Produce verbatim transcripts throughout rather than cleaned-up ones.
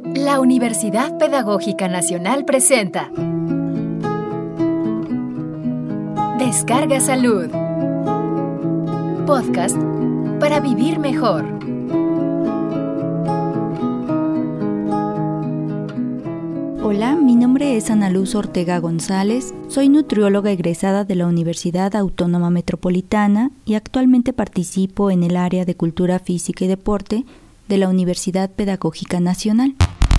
La Universidad Pedagógica Nacional presenta Descarga Salud, podcast para vivir mejor. Hola, mi nombre es Ana Luz Ortega González, soy nutrióloga egresada de la Universidad Autónoma Metropolitana y actualmente participo en el área de Cultura Física y Deporte de la Universidad Pedagógica Nacional.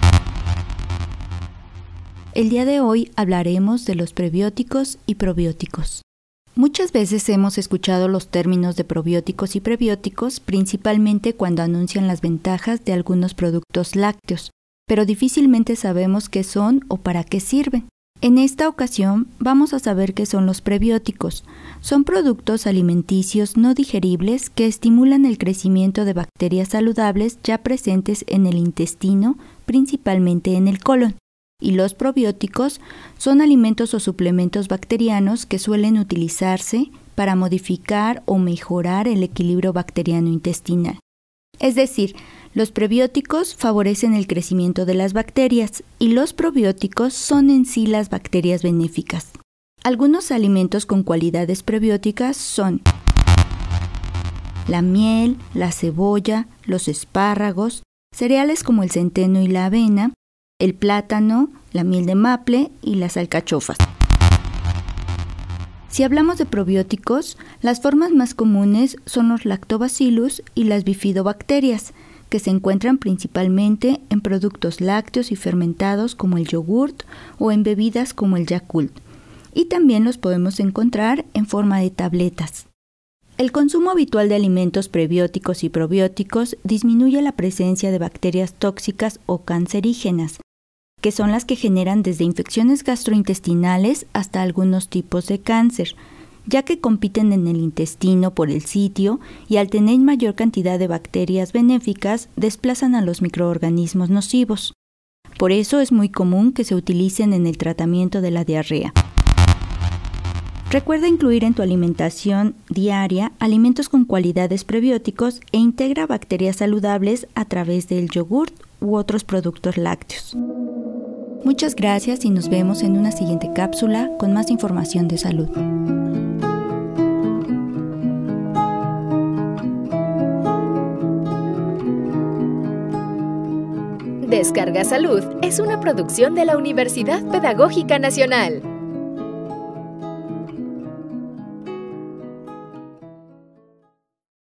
El día de hoy hablaremos de los prebióticos y probióticos. Muchas veces hemos escuchado los términos de probióticos y prebióticos, principalmente cuando anuncian las ventajas de algunos productos lácteos, pero difícilmente sabemos qué son o para qué sirven. En esta ocasión vamos a saber qué son los prebióticos. Son productos alimenticios no digeribles que estimulan el crecimiento de bacterias saludables ya presentes en el intestino, principalmente en el colon. Y los probióticos son alimentos o suplementos bacterianos que suelen utilizarse para modificar o mejorar el equilibrio bacteriano intestinal. Es decir, los prebióticos favorecen el crecimiento de las bacterias y los probióticos son en sí las bacterias benéficas. Algunos alimentos con cualidades prebióticas son la miel, la cebolla, los espárragos, cereales como el centeno y la avena, el plátano, la miel de maple y las alcachofas. Si hablamos de probióticos, las formas más comunes son los lactobacillus y las bifidobacterias, que se encuentran principalmente en productos lácteos y fermentados como el yogurt o en bebidas como el Yakult, y también los podemos encontrar en forma de tabletas. El consumo habitual de alimentos prebióticos y probióticos disminuye la presencia de bacterias tóxicas o cancerígenas, que son las que generan desde infecciones gastrointestinales hasta algunos tipos de cáncer, ya que compiten en el intestino por el sitio y al tener mayor cantidad de bacterias benéficas desplazan a los microorganismos nocivos. Por eso es muy común que se utilicen en el tratamiento de la diarrea. Recuerda incluir en tu alimentación diaria alimentos con cualidades prebióticos e integra bacterias saludables a través del yogurt u otros productos lácteos. Muchas gracias y nos vemos en una siguiente cápsula con más información de salud. Descarga Salud es una producción de la Universidad Pedagógica Nacional.